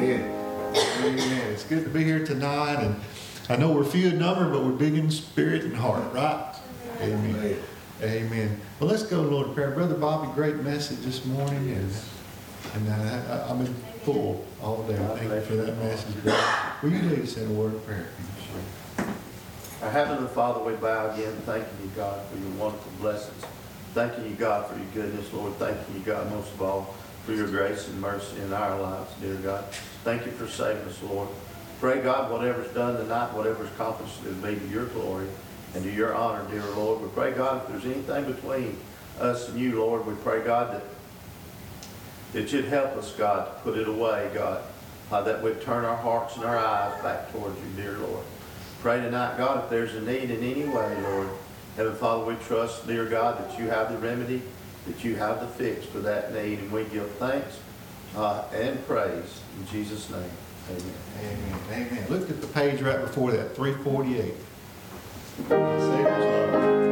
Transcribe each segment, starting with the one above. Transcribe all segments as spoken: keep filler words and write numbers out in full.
Amen. Amen. It's good to be here tonight, and I know we're few in number, but we're big in spirit and heart, right? Amen. Amen. Amen. Well, let's go to the Lord in prayer. Brother Bobby, great message this morning, and and I, I've been full all day. Thank you for that message, brother. Will you lead us in a word of prayer? Our Heavenly Father, we bow again, thanking you, God, for your wonderful blessings. Thanking you, God, for your goodness, Lord. Thanking you, God, most of all, for your grace and mercy in our lives, dear God. Thank you for saving us, Lord. Pray, God, whatever's done tonight, whatever's accomplished, it be to your glory and to your honor, dear Lord. We pray, God, if there's anything between us and you, Lord, we pray, God, that, that you'd help us, God, to put it away, God, uh, that we'd turn our hearts and our eyes back towards you, dear Lord. Pray tonight, God, if there's a need in any way, Lord. Heavenly Father, we trust, dear God, that you have the remedy, that you have the fix for that need, and we give thanks uh, and praise in Jesus' name. Amen. Amen. Amen. Look at the page right before that, three forty-eight. Savior's love.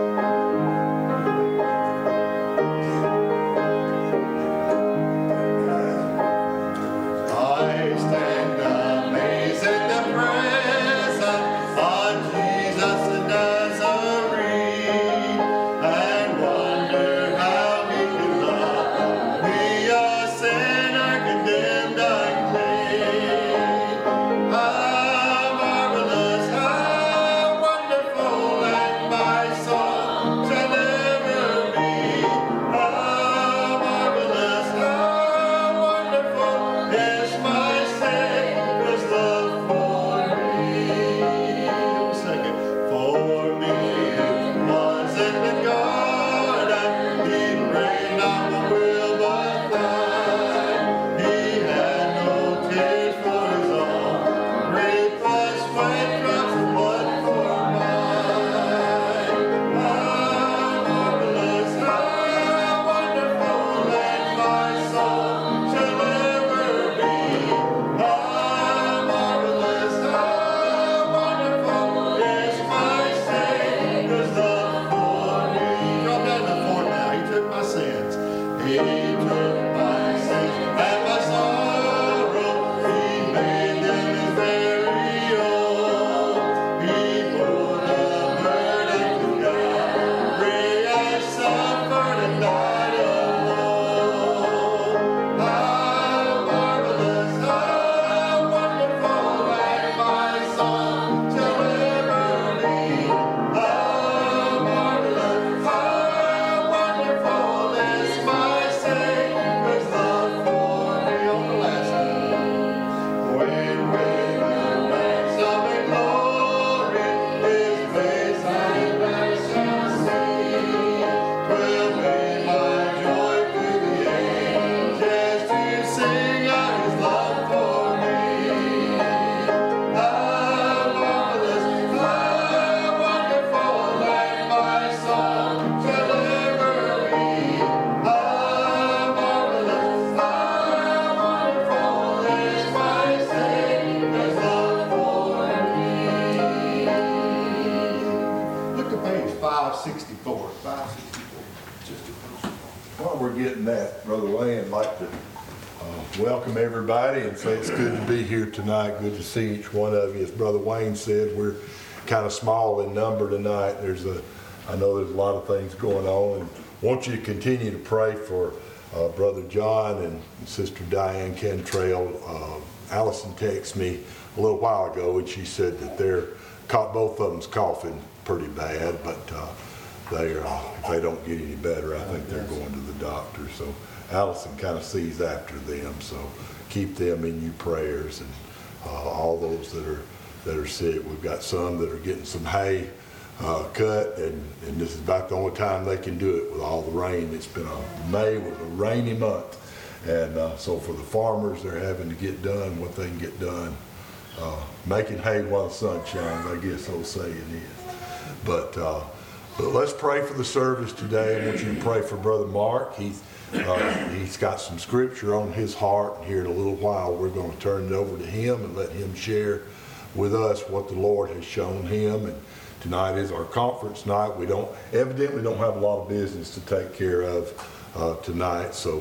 Everybody, and say it's good to be here tonight. Good to see each one of you. As Brother Wayne said, we're kind of small in number tonight. There's a, I know there's a lot of things going on, and want you to continue to pray for uh, Brother John and Sister Diane Cantrell. Uh, Allison texted me a little while ago, and she said that they're both of them's coughing pretty bad, but uh, they are, if they don't get any better, I think they're going to the doctor. So Allison kind of sees after them, so keep them in your prayers, and uh, all those that are that are sick. We've got some that are getting some hay uh, cut, and, and this is about the only time they can do it with all the rain. It's been a May was a rainy month, and uh, so for the farmers, they're having to get done what they can get done. Uh, making hay while the sun shines, I guess old saying is. But uh, but let's pray for the service today. I want you to pray for Brother Mark. He's Uh, he's got some scripture on his heart, and here in a little while we're going to turn it over to him and let him share with us what the Lord has shown him. And tonight is our conference night. We don't evidently don't have a lot of business to take care of uh, tonight, so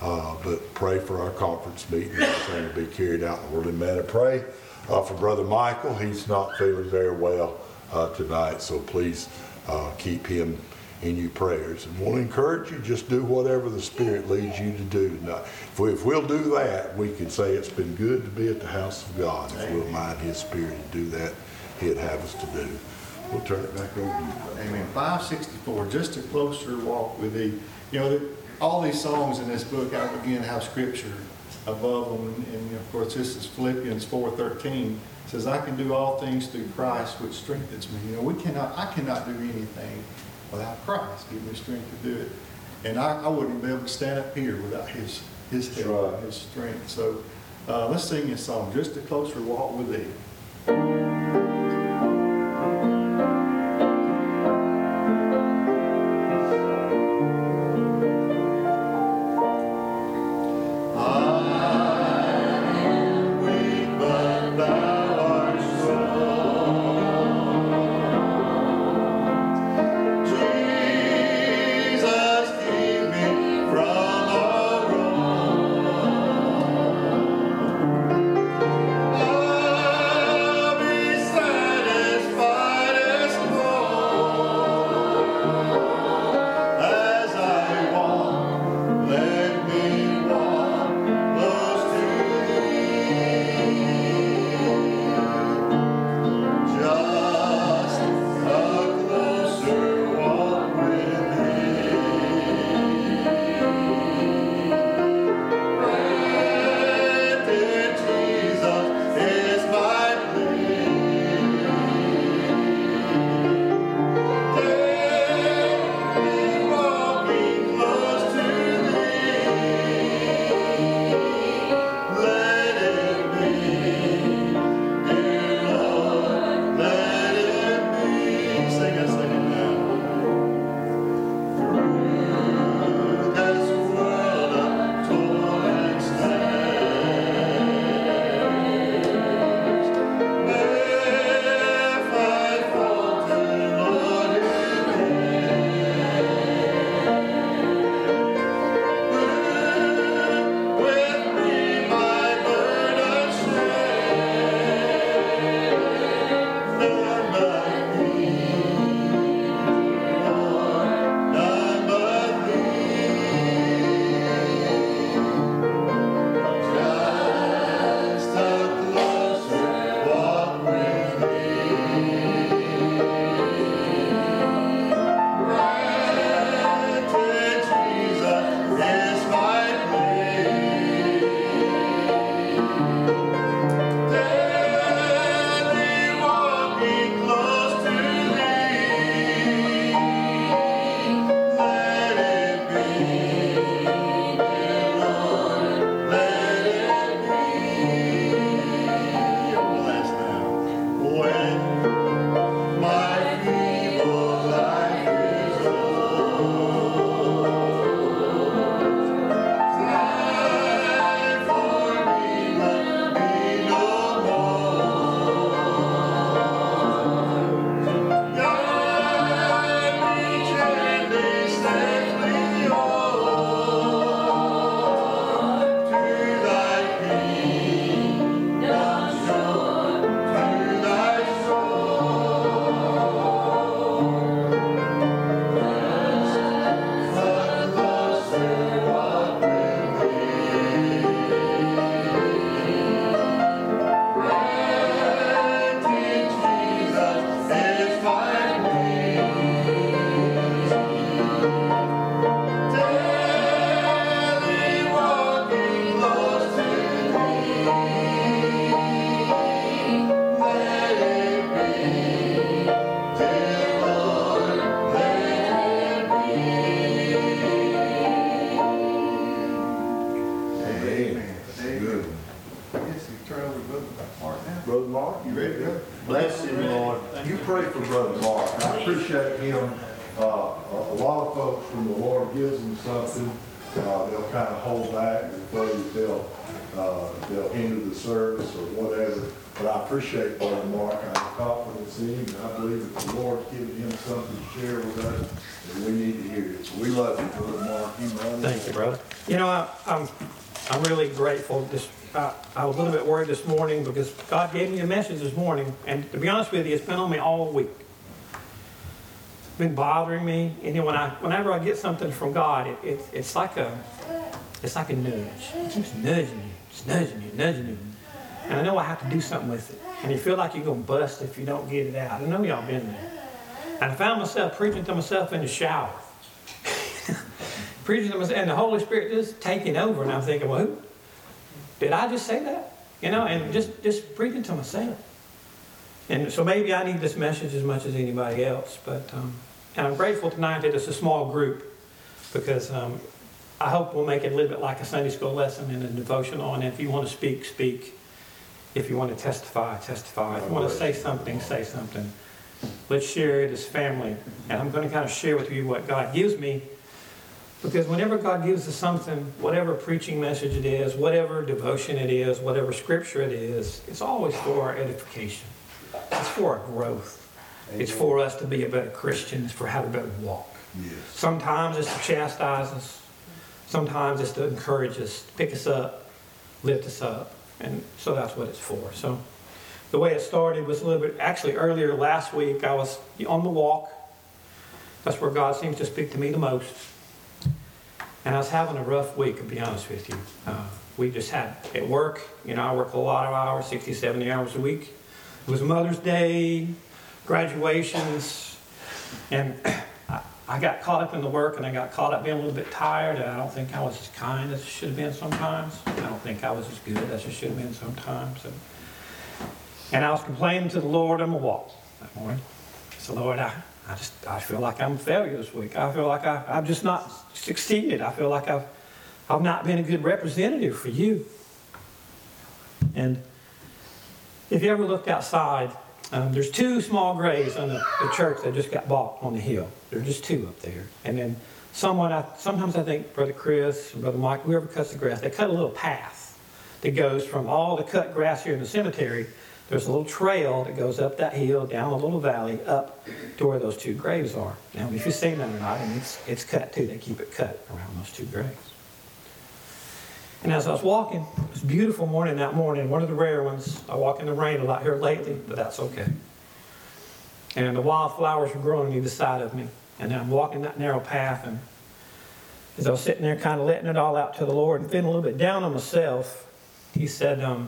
Uh, but pray for our conference meeting, everything to be carried out in an orderly manner. Pray uh, for Brother Michael. He's not feeling very well uh, tonight, so please uh, keep him in your prayers. And want to encourage you, just do whatever the Spirit leads you to do tonight. If, we, if we'll do that, we can say it's been good to be at the house of God. If we'll mind His Spirit to do that, He'd have us to do. We'll turn it back over to you. Amen. five sixty-four, just a closer walk with thee. You know, the, all these songs in this book, I again have scripture above them. And, and of course, this is Philippians four thirteen. It says, I can do all things through Christ, which strengthens me. You know, we cannot, I cannot do anything without Christ. Give me strength to do it. And I, I wouldn't be able to stand up here without His, his help, right. His strength. So uh, let's sing this song, Just a Closer Walk with Thee. Brother Mark, you ready to go? Bless you, Lord. You pray for Brother Mark. I appreciate him. Uh, a, a lot of folks, when the Lord gives them something, uh, they'll kind of hold back and afraid they'll uh, they'll hinder the service or whatever. But I appreciate Brother Mark. I have confidence in him, and I believe that the Lord's given him something to share with us, and we need to hear it. So we love you, Brother Mark. You know, Thank you, brother. You know, I, I'm, I'm really grateful. This, I, I was a little bit worried this morning because God gave me a message this morning, and to be honest with you, it's been on me all week. It's been bothering me. And you know, when I, whenever I get something from God, it, it, it's like a, it's like a nudge. It keeps nudging you, it's nudging you, nudging you. And I know I have to do something with it. And you feel like you're going to bust if you don't get it out. I know y'all been there. And I found myself preaching to myself in the shower. Preaching to myself, and the Holy Spirit just taking over. And I'm thinking, well, who, did I just say that? You know, and just, just preaching to myself. And so maybe I need this message as much as anybody else. But um, and I'm grateful tonight that it's a small group, because um, I hope we'll make it a little bit like a Sunday school lesson and a devotional. And if you want to speak, speak. If you want to testify, testify. If you want to say something, say something. Let's share it as family. And I'm going to kind of share with you what God gives me. Because whenever God gives us something, whatever preaching message it is, whatever devotion it is, whatever scripture it is, it's always for our edification. It's for our growth. Amen. It's for us to be a better Christian. It's for have a better walk. Yes. Sometimes it's to chastise us. Sometimes it's to encourage us, pick us up, lift us up. And so that's what it's for. So the way it started was a little bit, actually earlier last week, I was on the walk. That's where God seems to speak to me the most. And I was having a rough week, to be honest with you. Uh, we just had, at work, you know, I work a lot of hours, sixty, seventy hours a week. It was Mother's Day, graduations, and I, I got caught up in the work, and I got caught up being a little bit tired, and I don't think I was as kind as I should have been sometimes. I don't think I was as good as I should have been sometimes. And, and I was complaining to the Lord on my walk that morning. I said, Lord, I, I just I feel like I'm a failure this week. I feel like I, I've just not succeeded. I feel like I've, I've not been a good representative for you. And if you ever looked outside, um, there's two small graves on the, the church that just got bought on the hill. There are just two up there. And then someone, I, sometimes I think Brother Chris and Brother Mike, whoever cuts the grass, they cut a little path that goes from all the cut grass here in the cemetery. There's a little trail that goes up that hill, down a little valley, up to where those two graves are. Now, if you've seen that or not, and it's, it's cut too. They keep it cut around those two graves. And as I was walking, it was a beautiful morning that morning, one of the rare ones. I walk in the rain a lot here lately, but that's okay. And the wildflowers were growing on either side of me. And I'm walking that narrow path, and as I was sitting there kind of letting it all out to the Lord and feeling a little bit down on myself, he said, um,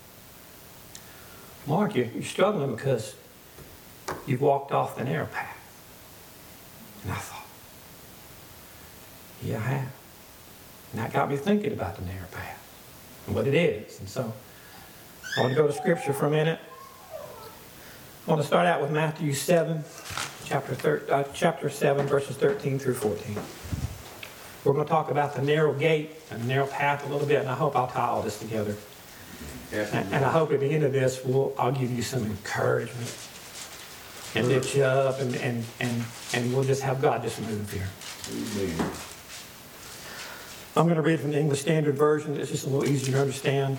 Mark, you're, you're struggling because you've walked off the narrow path. And I thought, yeah, I have. And that got me thinking about the narrow path and what it is. And so I want to go to Scripture for a minute. I want to start out with Matthew seven, chapter, thir- uh, chapter seven, verses thirteen through fourteen. We're going to talk about the narrow gate and the narrow path a little bit, and I hope I'll tie all this together. And, and I hope at the end of this, we'll, I'll give you some encouragement and lift you up, and, and, and, and we'll just have God just move here. Amen. I'm going to read from the English Standard Version. It's just a little easier to understand.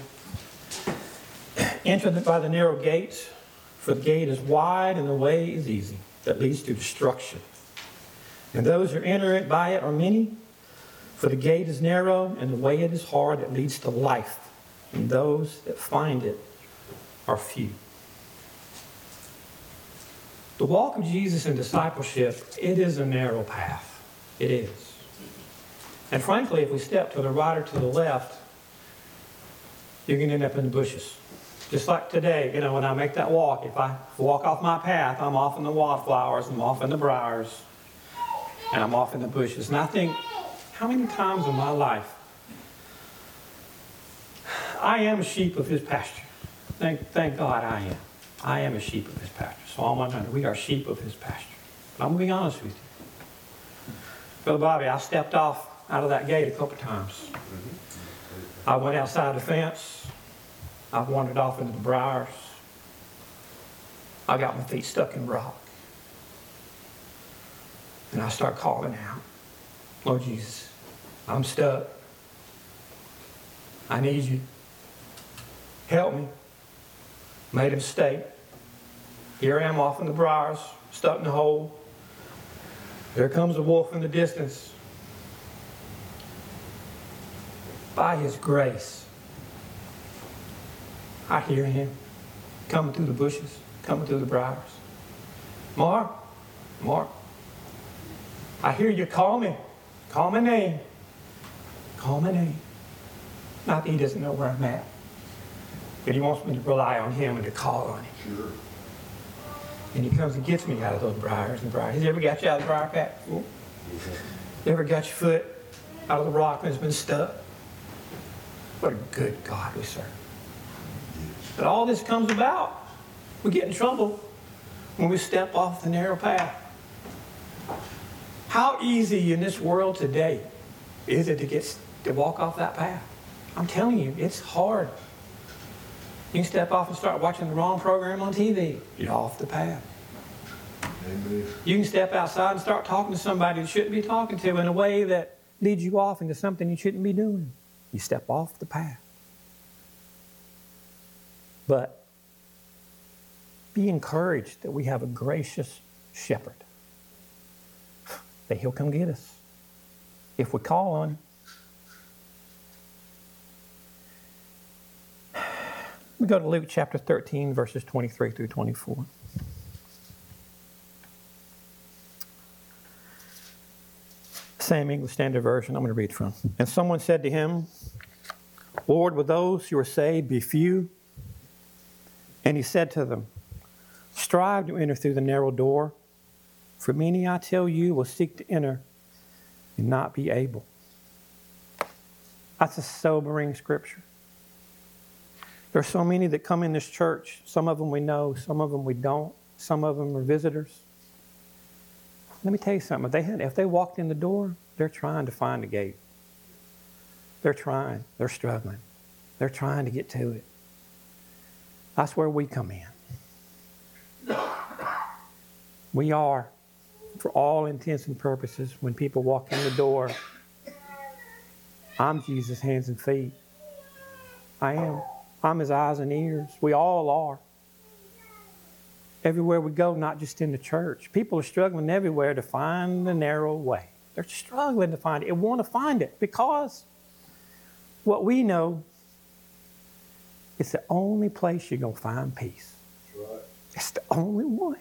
Enter by the narrow gates, for the gate is wide and the way is easy that leads to destruction. And those who enter it by it are many, for the gate is narrow and the way it is hard that leads to life. And those that find it are few. The walk of Jesus in discipleship, it is a narrow path. It is. And frankly, if we step to the right or to the left, you're going to end up in the bushes. Just like today, you know, when I make that walk, if I walk off my path, I'm off in the wildflowers, I'm off in the briars, and I'm off in the bushes. And I think, how many times in my life, I am a sheep of his pasture. Thank, thank God I am. I am a sheep of his pasture. Psalm one hundred, we are sheep of his pasture. But I'm going to be honest with you. Brother Bobby, I stepped off out of that gate a couple times. I went outside the fence. I've wandered off into the briars. I got my feet stuck in rock. And I start calling out, Lord Jesus, I'm stuck. I need you. help me. Made a mistake. Here I am off in the briars, stuck in the hole. There comes a wolf in the distance. By His grace, I hear Him coming through the bushes, coming through the briars. Mark, Mark, I hear you call me. Call my name. Call my name. Not that He doesn't know where I'm at, but He wants me to rely on Him and to call on Him. Sure. And He comes and gets me out of those briars and briars. Has He ever got you out of the briar patch? You ever got your foot out of the rock and it's been stuck? What a good God we serve. But all this comes about. We get in trouble when we step off the narrow path. How easy in this world today is it to get to walk off that path? I'm telling you, it's hard. You can step off and start watching the wrong program on T V. You're off the path. Amen. You can step outside and start talking to somebody you shouldn't be talking to in a way that leads you off into something you shouldn't be doing. You step off the path. But be encouraged that we have a gracious shepherd. That He'll come get us if we call on Him. We go to Luke chapter thirteen, verses twenty-three through twenty-four. Same English Standard Version I'm going to read from. And someone said to Him, Lord, will those who are saved be few? And He said to them, strive to enter through the narrow door, for many, I tell you, will seek to enter and not be able. That's a sobering scripture. There are so many that come in this church. Some of them we know, some of them we don't. Some of them are visitors. Let me tell you something. If they, had, if they walked in the door, they're trying to find the gate. They're trying. They're struggling. They're trying to get to it. That's where we come in. We are, for all intents and purposes, when people walk in the door, I'm Jesus' hands and feet. I am. I'm His eyes and ears. We all are. Everywhere we go, not just in the church. People are struggling everywhere to find the narrow way. They're struggling to find it and want to find it because what we know is the only place you're going to find peace. That's right. It's the only one.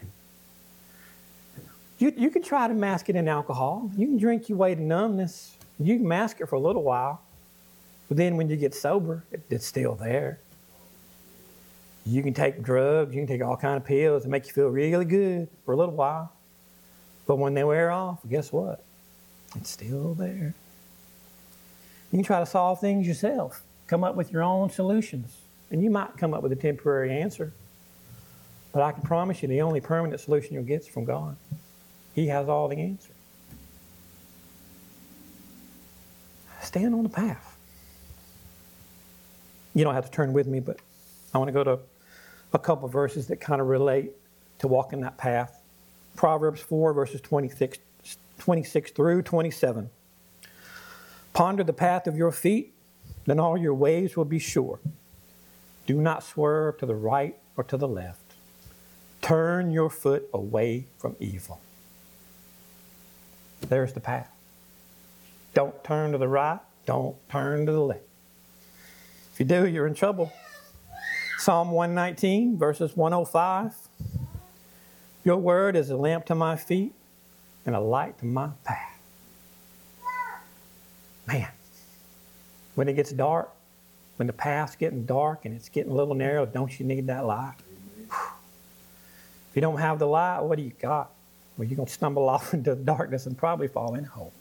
You, you can try to mask it in alcohol. You can drink your way to numbness. You can mask it for a little while. But then when you get sober, it, it's still there. You can take drugs, you can take all kinds of pills and make you feel really good for a little while. But when they wear off, guess what? It's still there. You can try to solve things yourself. Come up with your own solutions. And you might come up with a temporary answer. But I can promise you the only permanent solution you'll get is from God. He has all the answers. Stand on the path. You don't have to turn with me, but I want to go to a couple of verses that kind of relate to walking that path. Proverbs four, verses twenty-six, twenty-six through twenty-seven. Ponder the path of your feet, then all your ways will be sure. Do not swerve to the right or to the left. Turn your foot away from evil. There's the path. Don't turn to the right. Don't turn to the left. If you do, you're in trouble. Psalm one nineteen, verses one oh five. Your word is a lamp to my feet and a light to my path. Man, when it gets dark, when the path's getting dark and it's getting a little narrow, don't you need that light? If you don't have the light, what do you got? Well, you're going to stumble off into the darkness and probably fall in a hole.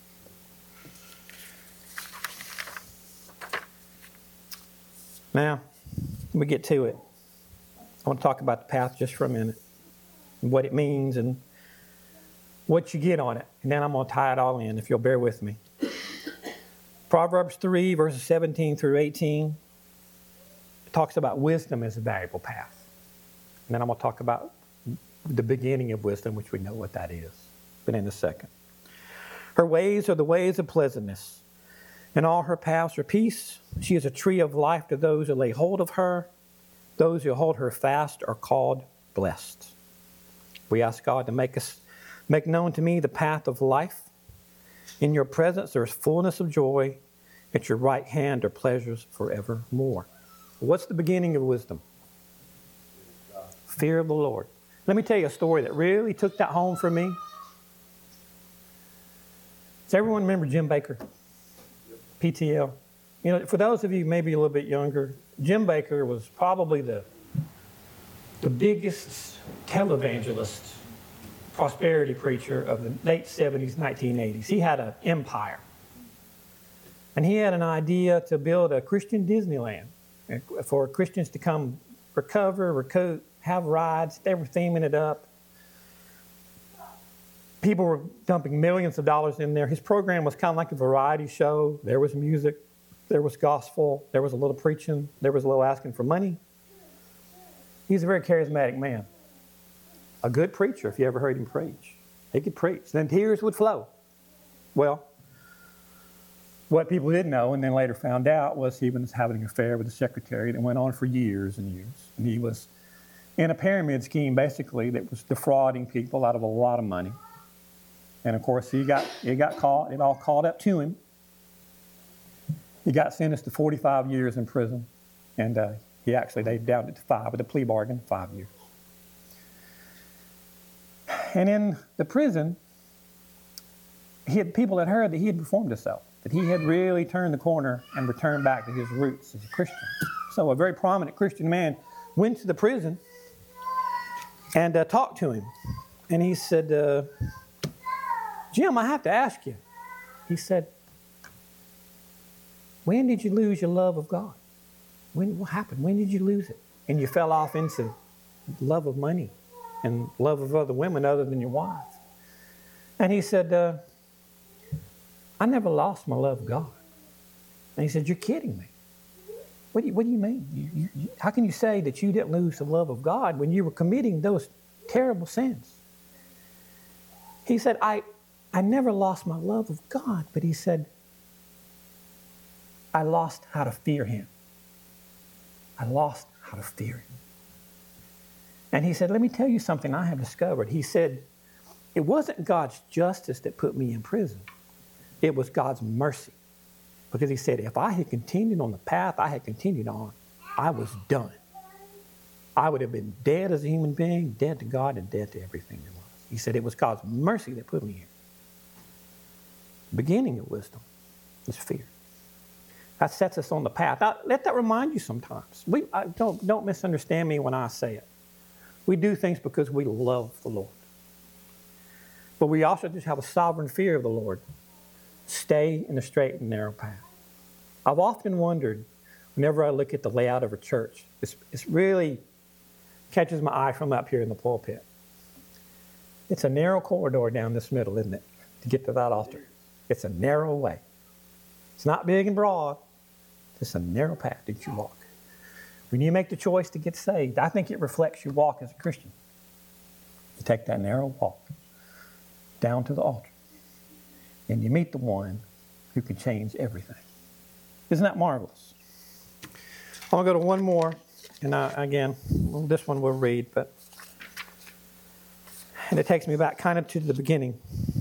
Now, we get to it. I want to talk about the path just for a minute, and what it means and what you get on it. And then I'm going to tie it all in, if you'll bear with me. Proverbs three, verses seventeen through eighteen, talks about wisdom as a valuable path. And then I'm going to talk about the beginning of wisdom, which we know what that is, but in a second. Her ways are the ways of pleasantness, In all her paths are peace. She is a tree of life to those who lay hold of her. Those who hold her fast are called blessed. We ask God to make us make known to me the path of life. In your presence there is fullness of joy. At your right hand are pleasures forevermore. What's the beginning of wisdom? Fear of the Lord. Let me tell you a story that really took that home for me. Does everyone remember Jim Baker? P T L. You know, for those of you maybe a little bit younger, Jim Baker was probably the, the biggest televangelist, prosperity preacher of the late seventies, nineteen eighties. He had an empire. And he had an idea to build a Christian Disneyland for Christians to come recover, recoup, have rides. They were theming it up. People were dumping millions of dollars in there. His program was kind of like a variety show. There was music, there was gospel, there was a little preaching, there was a little asking for money. He's a very charismatic man. A good preacher, if you ever heard him preach. He could preach. Then tears would flow. Well, what people didn't know and then later found out was he was having an affair with a secretary that went on for years and years. And he was in a pyramid scheme, basically, that was defrauding people out of a lot of money. And, of course, he got, he got caught. It all caught up to him. He got sentenced to forty-five years in prison. And uh, he actually, they downed it to five with a plea bargain, five years. And in the prison, he had people that heard that he had reformed himself, that he had really turned the corner and returned back to his roots as a Christian. So a very prominent Christian man went to the prison and uh, talked to him. And he said, uh, Jim, I have to ask you. He said, when did you lose your love of God? When, what happened? When did you lose it? And you fell off into love of money and love of other women other than your wife. And he said, uh, I never lost my love of God. And he said, you're kidding me. What do you, what do you mean? You, you, how can you say that you didn't lose the love of God when you were committing those terrible sins? He said, I, I never lost my love of God, but he said, I lost how to fear him. I lost how to fear him. And he said, let me tell you something I have discovered. He said, it wasn't God's justice that put me in prison. It was God's mercy. Because he said, if I had continued on the path I had continued on, I was done. I would have been dead as a human being, dead to God, and dead to everything there was. He said, it was God's mercy that put me here. The beginning of wisdom is fear. That sets us on the path. Now, let that remind you sometimes. We, I, don't, don't misunderstand me when I say it. We do things because we love the Lord. But we also just have a sovereign fear of the Lord. Stay in the straight and narrow path. I've often wondered, whenever I look at the layout of a church, it's, it's really catches my eye from up here in the pulpit. It's a narrow corridor down this middle, isn't it, to get to that altar? It's a narrow way. It's not big and broad. It's a narrow path that you walk. When you make the choice to get saved, I think it reflects your walk as a Christian. You take that narrow walk down to the altar, and you meet the one who can change everything. Isn't that marvelous? I want to go to one more, and I, again, well, this one we'll read, but and it takes me back kind of to the beginning.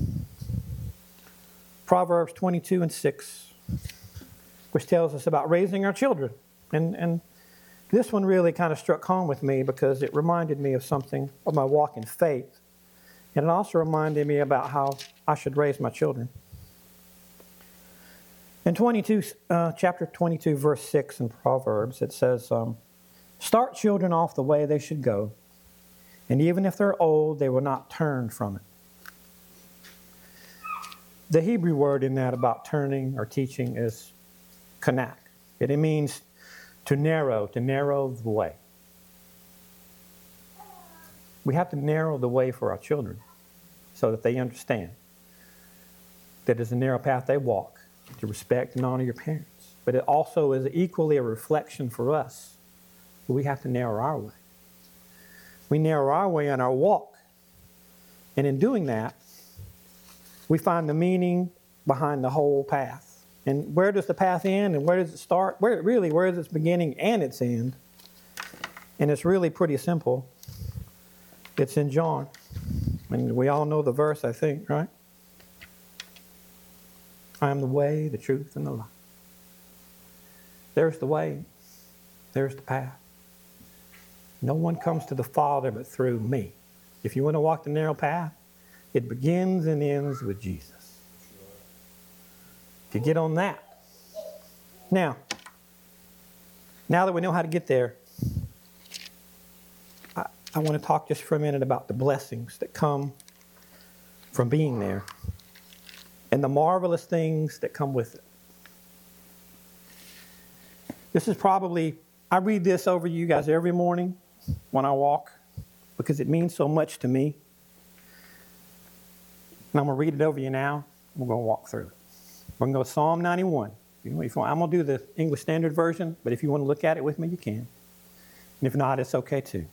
Proverbs twenty-two and six, which tells us about raising our children. And, and this one really kind of struck home with me because it reminded me of something of my walk in faith. And it also reminded me about how I should raise my children. In twenty-two, uh, chapter twenty-two, verse six in Proverbs, it says, um, start children off the way they should go, and even if they're old, they will not turn from it. The Hebrew word in that about turning or teaching is kanak. It means to narrow, to narrow the way. We have to narrow the way for our children so that they understand that it's a narrow path they walk to respect and honor your parents. But it also is equally a reflection for us. We have to narrow our way. We narrow our way on our walk. And in doing that, we find the meaning behind the whole path. And where does the path end and where does it start? Where really, where is its beginning and its end? And it's really pretty simple. It's in John. And we all know the verse, I think, right? I am the way, the truth, and the life. There's the way. There's the path. No one comes to the Father but through me. If you want to walk the narrow path, it begins and ends with Jesus. If you get on that. Now, now that we know how to get there, I, I want to talk just for a minute about the blessings that come from being there and the marvelous things that come with it. This is probably, I read this over you guys every morning when I walk because it means so much to me. And I'm going to read it over you now. We're going to walk through it. We're going to go to Psalm ninety-one. I'm going to do the English Standard Version, but if you want to look at it with me, you can. And if not, it's okay too.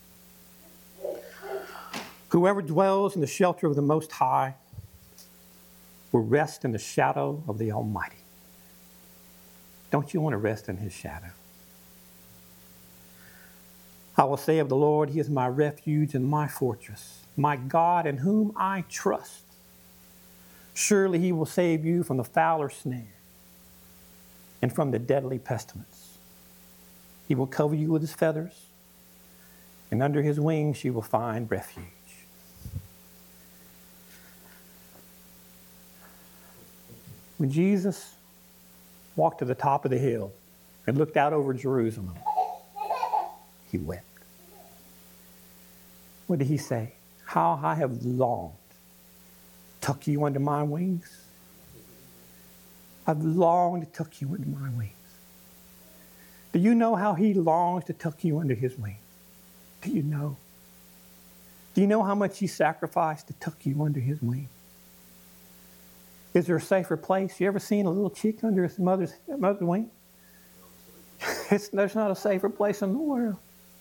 Whoever dwells in the shelter of the Most High will rest in the shadow of the Almighty. Don't you want to rest in His shadow? I will say of the Lord, He is my refuge and my fortress, my God in whom I trust. Surely He will save you from the fowler's snare and from the deadly pestilence. He will cover you with His feathers, and under His wings you will find refuge. When Jesus walked to the top of the hill and looked out over Jerusalem, He wept. What did He say? How I have longed to tuck you under my wings. I've longed to tuck you under my wings. Do you know how He longs to tuck you under His wings? Do you know? Do you know how much He sacrificed to tuck you under His wings? Is there a safer place? You ever seen a little chick under his mother's, mother's wing? It's, there's not a safer place in the world.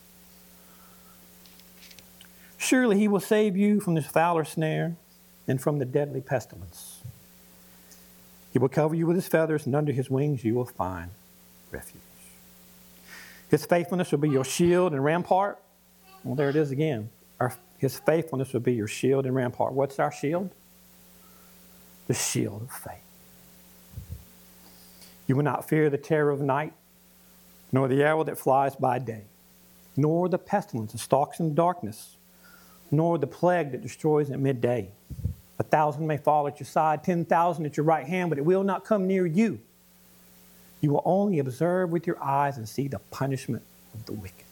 Surely He will save you from this fowler snare and from the deadly pestilence. He will cover you with His feathers, and under His wings you will find refuge. His faithfulness will be your shield and rampart. Well, there it is again. Our, His faithfulness will be your shield and rampart. What's our shield? The shield of faith. You will not fear the terror of night, nor the arrow that flies by day, nor the pestilence that stalks in darkness, nor the plague that destroys at midday. A thousand may fall at your side, ten thousand at your right hand, but it will not come near you. You will only observe with your eyes and see the punishment of the wicked.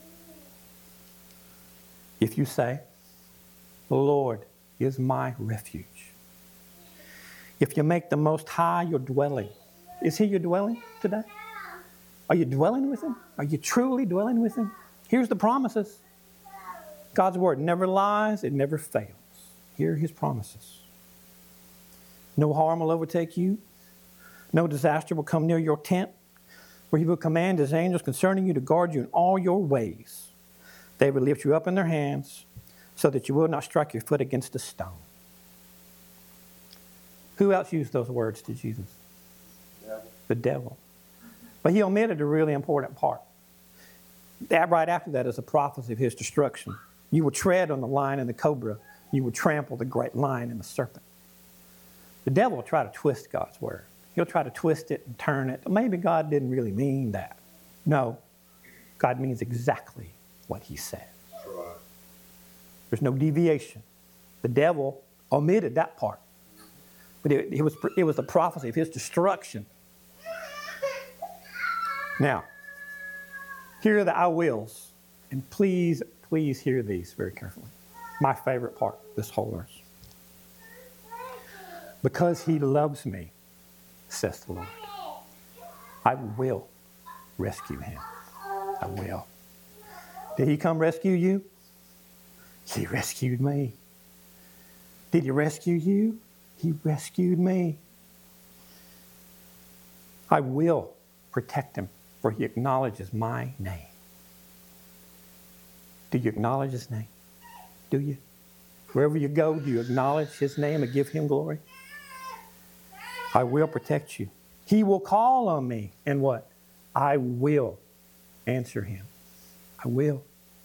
If you say, the Lord is my refuge. If you make the Most High your dwelling, is He your dwelling today? Are you dwelling with Him? Are you truly dwelling with Him? Here's the promises. God's Word never lies. It never fails. Here are His promises. No harm will overtake you. No disaster will come near your tent. For He will command His angels concerning you to guard you in all your ways. They will lift you up in their hands so that you will not strike your foot against a stone. Who else used those words to Jesus? Yeah. The devil. But He omitted a really important part. That right after that is a prophecy of His destruction. You will tread on the lion and the cobra. You will trample the great lion and the serpent. The devil will try to twist God's word. He'll try to twist it and turn it. Maybe God didn't really mean that. No. God means exactly what He said. That's right. There's no deviation. The devil omitted that part. But it, it, was, it was the prophecy of His destruction. Now, here are the I wills. And please, please hear these very carefully. My favorite part, this whole verse. Because He loves me, says the Lord, I will rescue him. I will. Did He come rescue you? He rescued me. Did He rescue you? He rescued me. I will protect him, for he acknowledges my name. Do you acknowledge his name? Do you? Wherever you go, do you acknowledge his name and give him glory? I will protect you. He will call on me, and what? I will answer him. I will.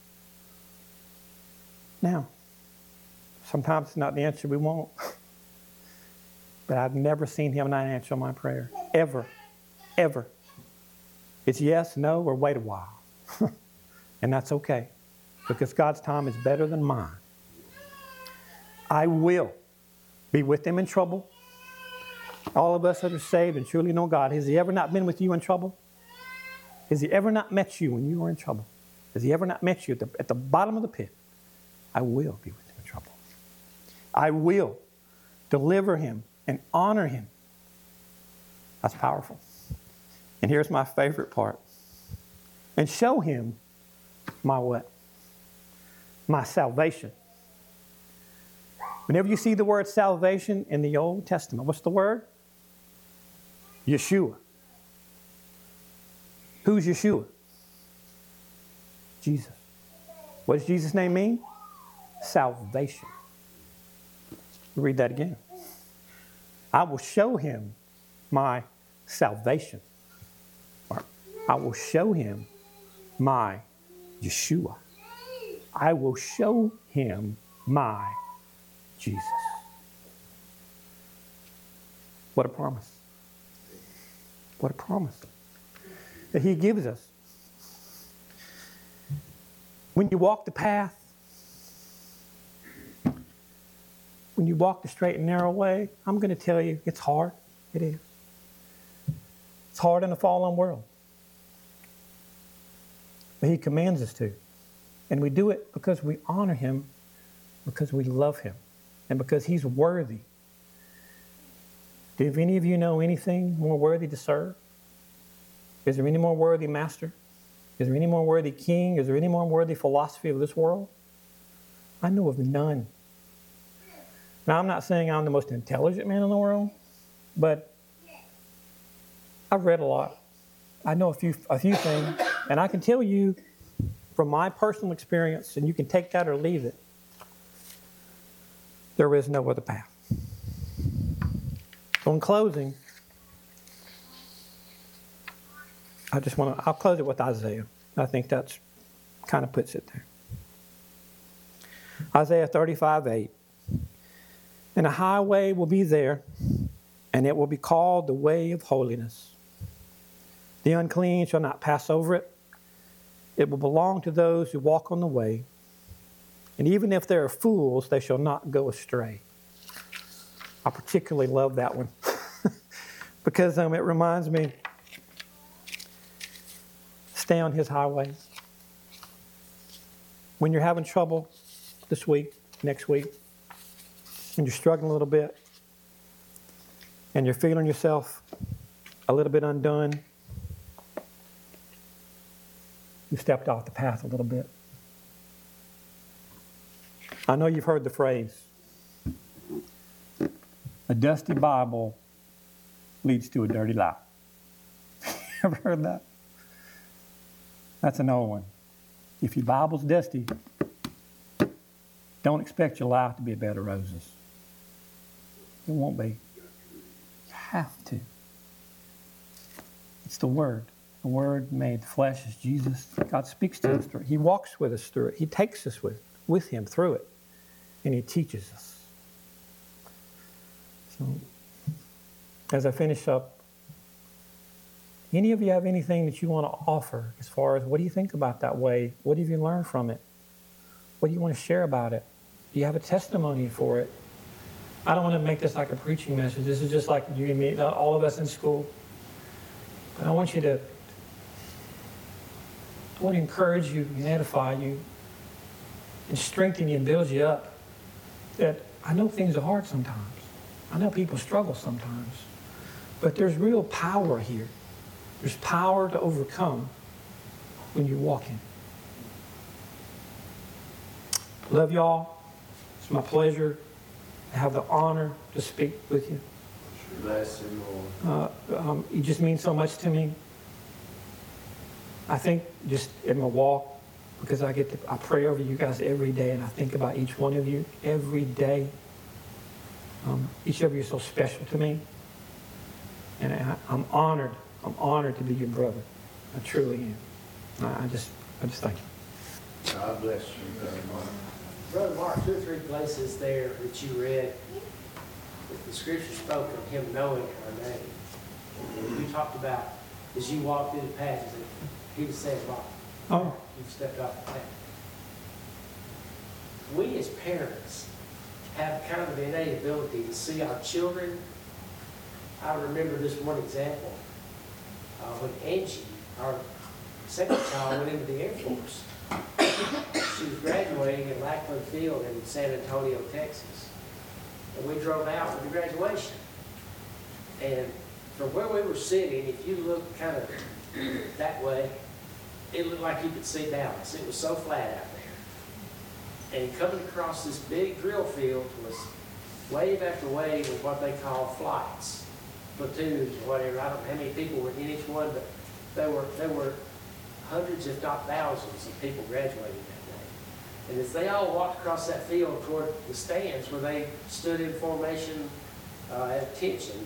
Now, sometimes it's not the answer we want, but I've never seen him not answer my prayer. Ever. Ever. It's yes, no, or wait a while. And that's okay, because God's time is better than mine. I will be with them in trouble. All of us that are saved and truly know God, has he ever not been with you in trouble? Has he ever not met you when you were in trouble? Has he ever not met you at the, at the bottom of the pit? I will be with him in trouble. I will deliver him and honor him. That's powerful. And here's my favorite part. And show him my what? My salvation. Whenever you see the word salvation in the Old Testament, what's the word? Yeshua. Who's Yeshua? Jesus. What does Jesus' name mean? Salvation. We'll read that again. I will show him my salvation. Or I will show him my Yeshua. I will show him my Jesus. What a promise. What a promise that he gives us. When you walk the path, when you walk the straight and narrow way, I'm going to tell you, it's hard. It is. It's hard in a fallen world. But he commands us to. And we do it because we honor him, because we love him, and because he's worthy. Do any of you know anything more worthy to serve? Is there any more worthy master? Is there any more worthy king? Is there any more worthy philosophy of this world? I know of none. Now, I'm not saying I'm the most intelligent man in the world, but I've read a lot. I know a few, a few things, and I can tell you from my personal experience, and you can take that or leave it, there is no other path. So in closing, I just want to, I'll close it with Isaiah. I think that's kind of puts it there. Isaiah thirty-five eight. And a highway will be there, and it will be called the way of holiness. The unclean shall not pass over it. It will belong to those who walk on the way. And even if they are fools, they shall not go astray. I particularly love that one because um, it reminds me, stay on his highway. When you're having trouble this week, next week, and you're struggling a little bit, and you're feeling yourself a little bit undone, you stepped off the path a little bit. I know you've heard the phrase, a dusty Bible leads to a dirty life. Ever heard that? That's an old one. If your Bible's dusty, don't expect your life to be a bed of roses. It won't be. You have to. It's the Word. The Word made flesh is Jesus. God speaks to us through it. He walks with us through it. He takes us with, with Him through it. And He teaches us. So, as I finish up, any of you have anything that you want to offer as far as what do you think about that way? What have you learned from it? What do you want to share about it? Do you have a testimony for it? I don't want to make this like a preaching message. This is just like you and me, all of us in school. But I want you to, I want to encourage you and edify you and strengthen you and build you up. That I know things are hard sometimes. I know people struggle sometimes. But there's real power here. There's power to overcome when you're walking. Love y'all. It's my pleasure to have the honor to speak with you. Bless you, Lord. Uh, um, you just mean so much to me. I think just in my walk, because I get to, I pray over you guys every day, and I think about each one of you every day. Um, each of you is so special to me. And I, I'm honored, I'm honored to be your brother. I truly am. I, I just, I just thank you. God bless you, Brother Mark. Brother Mark, two or three places there that you read, that the scripture spoke of him knowing our name. And you talked about, as you walked through the passage, that he was saying, Mark, Oh, you've stepped off the path. We as parents have kind of an innate ability to see our children. I remember this one example. Uh, when Angie, our second child, went into the Air Force. She was graduating at Lackland Field in San Antonio, Texas. And we drove out for the graduation. And from where we were sitting, if you look kind of that way, it looked like you could see Dallas. It was so flat out there. And coming across this big drill field was wave after wave of what they call flights, platoons or whatever. I don't know how many people were in each one, but there were, there were hundreds, if not thousands, of people graduating that day. And as they all walked across that field toward the stands where they stood in formation uh, at attention,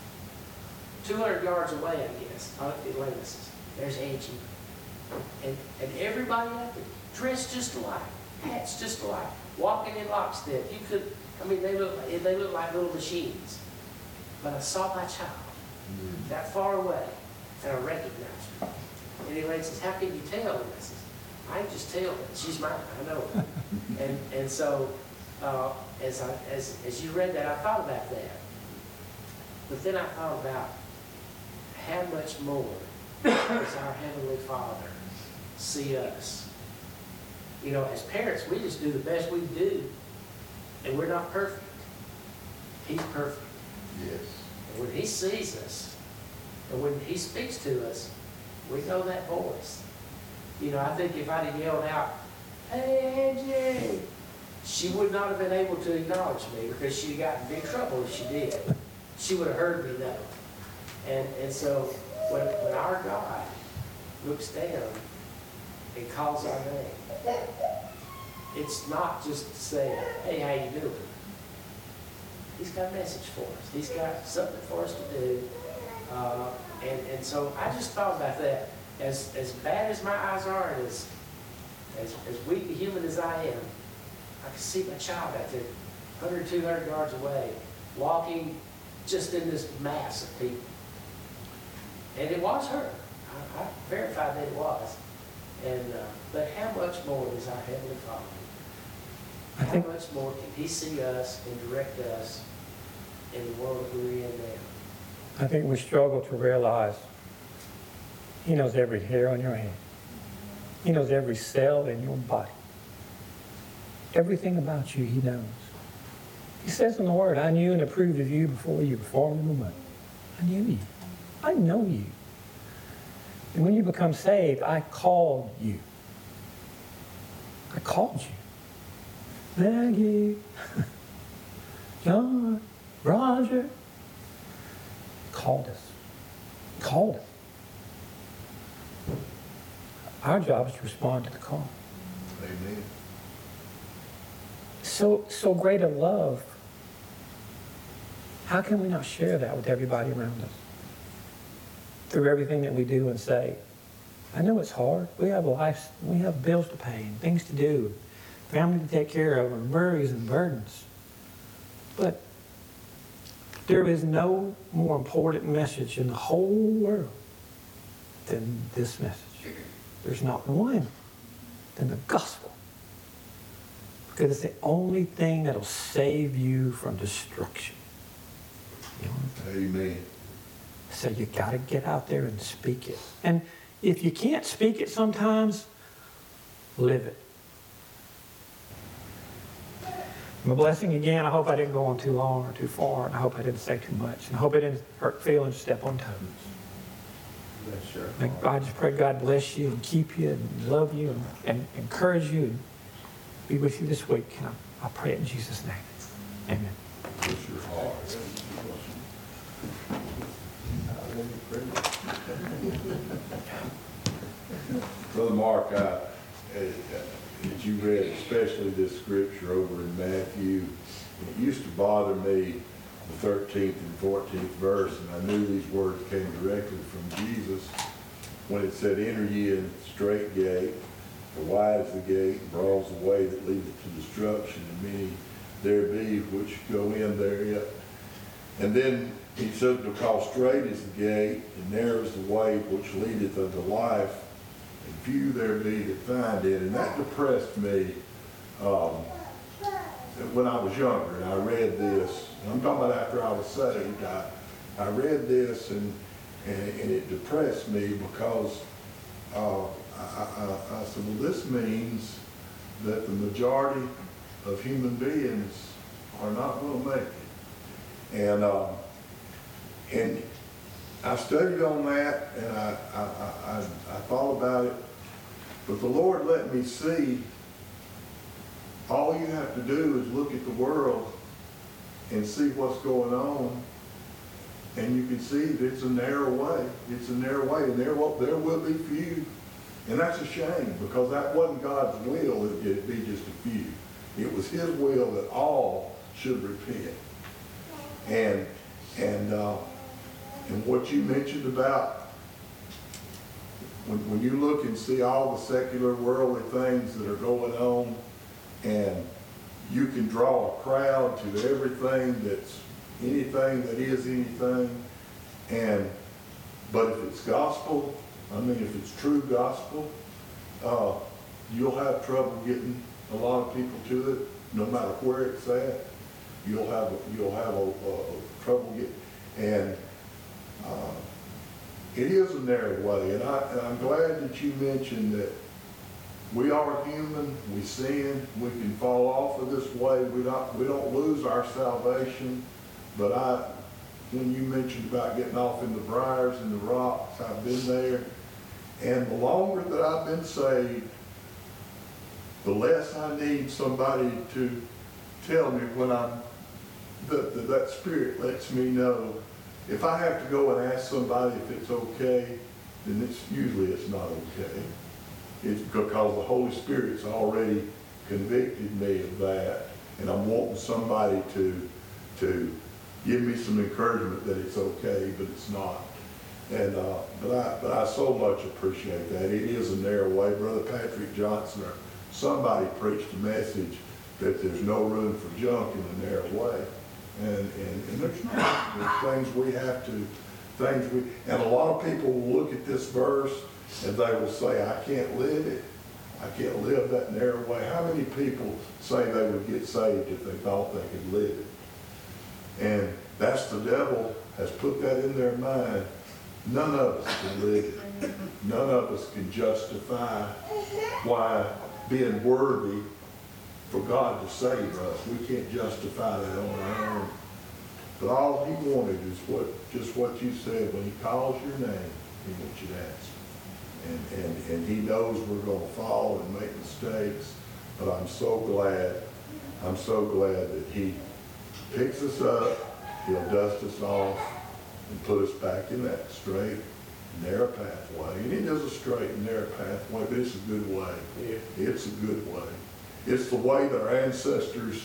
two hundred yards away, I guess, out at the Atlantis, there's Angie. And, and everybody out there, dressed just alike, hats just alike, walking in lockstep. You could, I mean, they look, they look like little machines. But I saw my child that far away, and I recognized her. And Elaine says, how can you tell? And I says, I can just tell that she's mine, I know her. and, and so, uh, as, I, as, as you read that, I thought about that. But then I thought about how much more does our Heavenly Father see us. You know, as parents, we just do the best we do, and we're not perfect. He's perfect. Yes. And when He sees us, and when He speaks to us, we know that voice. You know, I think if I'd have yelled out, hey, Angie, she would not have been able to acknowledge me because she'd got in big trouble if she did. She would have heard me know. And, and so when, when our God looks down and calls our name, it's not just to say, hey, how you doing? He's got a message for us. He's got something for us to do. Uh, and, and so I just thought about that. As, as bad as my eyes are, and as, as, as weak a human as I am, I can see my child out there, one hundred, two hundred yards away, walking just in this mass of people. And it was her. I, I verified that it was. And uh, but how much more does our Heavenly Father? I How think- much more can He see us and direct us in the world that we're in now? I think we struggle to realize He knows every hair on your head. He knows every cell in your body. Everything about you, He knows. He says in the Word, I knew and approved of you before you were formed in the womb. I knew you. I know you. And when you become saved, I called you. I called you. Maggie, John, Roger, called us. Called us. Our job is to respond to the call. Amen. So, so great a love. How can we not share that with everybody around us? Through everything that we do and say. I know it's hard. We have lives, we have bills to pay and things to do, family to take care of, and worries and burdens. But there is no more important message in the whole world than this message. There's not one than the gospel. Because it's the only thing that'll save you from destruction. You know? Amen. So you got to get out there and speak it. And if you can't speak it sometimes, live it. My blessing again, I hope I didn't go on too long or too far, and I hope I didn't say too much, and I hope I didn't hurt feelings, step on toes. Bless your And I just pray God bless you and keep you and love you and, and encourage you and be with you this week. And I, I pray it in Jesus' name. Amen. Bless your heart. Brother Mark, I, uh, as you read, especially this scripture over in Matthew, it used to bother me the thirteenth and fourteenth verse, and I knew these words came directly from Jesus when it said, enter ye in the straight gate, for wide is the gate, and broad is the way that leadeth to destruction, and many there be which go in therein. And then he says, because straight is the gate, and narrow is the way which leadeth unto life, and few there be that find it. And that depressed me um, when I was younger, and I read this. And I'm talking about after I was saved. I, I read this, and, and, and it depressed me because uh, I, I, I said, well, this means that the majority of human beings are not going to make it. And um, and I studied on that, and I, I, I, I thought about it, but the Lord let me see all you have to do is look at the world and see what's going on, and you can see that it's a narrow way. It's a narrow way, and there will, there will be few. And that's a shame, because that wasn't God's will that it'd be just a few. It was his will that all should repent. And and uh, and what you mentioned about when, when you look and see all the secular worldly things that are going on, and you can draw a crowd to everything that's anything that is anything, and but if it's gospel, I mean if it's true gospel, uh, you'll have trouble getting a lot of people to it, no matter where it's at. You'll have you'll have a, a, a trouble getting, and uh, it is a narrow way. And, I, and I'm glad that you mentioned that we are human. We sin. We can fall off of this way. We don't we don't lose our salvation. But I, when you mentioned about getting off in the briars and the rocks, I've been there, and the longer that I've been saved, the less I need somebody to tell me when I'm, that, that, that Spirit lets me know. If I have to go and ask somebody if it's okay, then it's usually it's not okay. It's because the Holy Spirit's already convicted me of that, and I'm wanting somebody to, to give me some encouragement that it's okay, but it's not. And uh, but I but I so much appreciate that. It is a narrow way. Brother Patrick Johnson or somebody preached a message that there's no room for junk in the narrow way, and and, and there's not. There's things we have to, things we, and a lot of people will look at this verse and they will say, I can't live it. I can't live that narrow way. How many people say they would get saved if they thought they could live it? And that's the devil has put that in their mind. None of us can live it. None of us can justify why being worthy for God to save us. We can't justify that on our own. But all he wanted is what just what you said. When he calls your name, he wants you to answer. And, and, and he knows we're going to fall and make mistakes. But I'm so glad, I'm so glad that he picks us up, he'll dust us off, and put us back in that straight, narrow pathway. And it is a straight and narrow pathway, but it's a good way. It's a good way. It's the way that our ancestors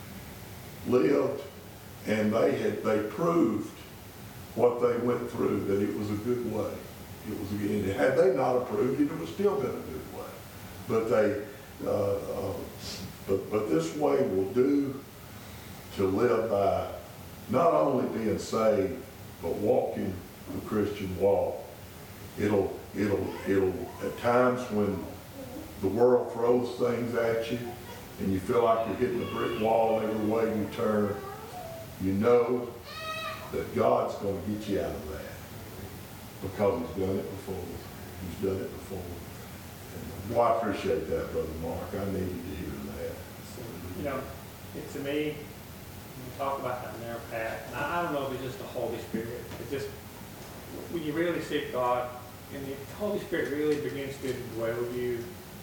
lived, and they had they proved what they went through, that it was a good way. It was a good, and had they not approved it, it would still been a good way. But they, uh, uh, but but this way will do to live by not only being saved, but walking the Christian walk. It'll, it'll, it'll, at times when the world throws things at you and you feel like you're hitting a brick wall every way you turn, you know that God's going to get you out of that because he's done it before. He's done it before. And, well, I appreciate that, Brother Mark. I needed to hear that. You know, it, to me, talk about that narrow path. And I, I don't know if it's just the Holy Spirit. It's just when you really seek God and the Holy Spirit really begins to dwell with you,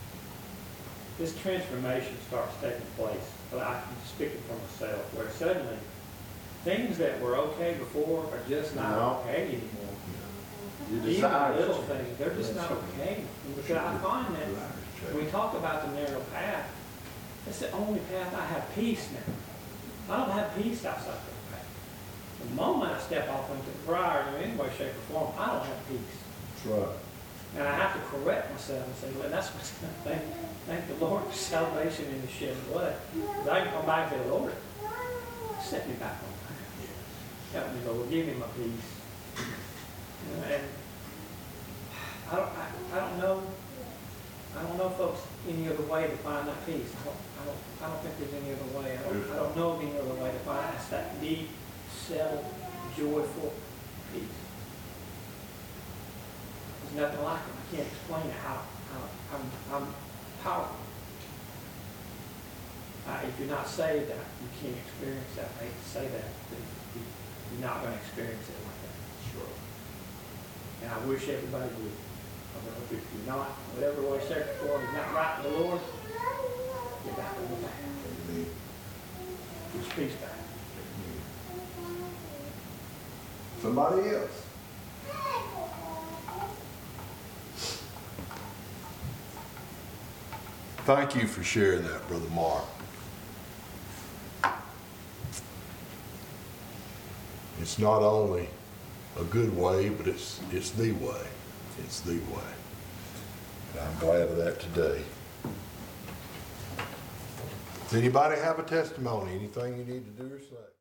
this transformation starts taking place. But I'm speaking for myself, where suddenly things that were okay before are just not No. okay anymore. Your Even desires little change. things, they're just not okay. And because I find that when we talk about the narrow path, it's the only path I have peace now. I don't have peace outside that path. The moment I step off into pride in any way, shape, or form, I don't have peace. That's right. And I have to correct myself and say, well, that's what, thank, thank the Lord for salvation in the shed blood. Because I can come back to the Lord, set me back on track. Help me, Lord, give me my peace. You know, and I don't, I, I don't know, I don't know, folks, any other way to find that peace. I don't, I don't, I don't think there's any other way. I don't, I don't know of any other way to find it. It's that deep, settled, joyful peace. There's nothing like it. I can't explain how, how I'm, I'm powerful. Uh, if you're not saved, uh, you can't experience that. I hate to say that, but you, you're not going to experience it like that. Sure. And I wish everybody would. I don't know if you're not, whatever way, shape, or form, you're not right with the Lord, get back on the path. Amen. Get your peace back. Somebody else. Thank you for sharing that, Brother Mark. It's not only a good way, but it's it's the way. It's the way. And I'm glad of that today. Does anybody have a testimony? Anything you need to do or say?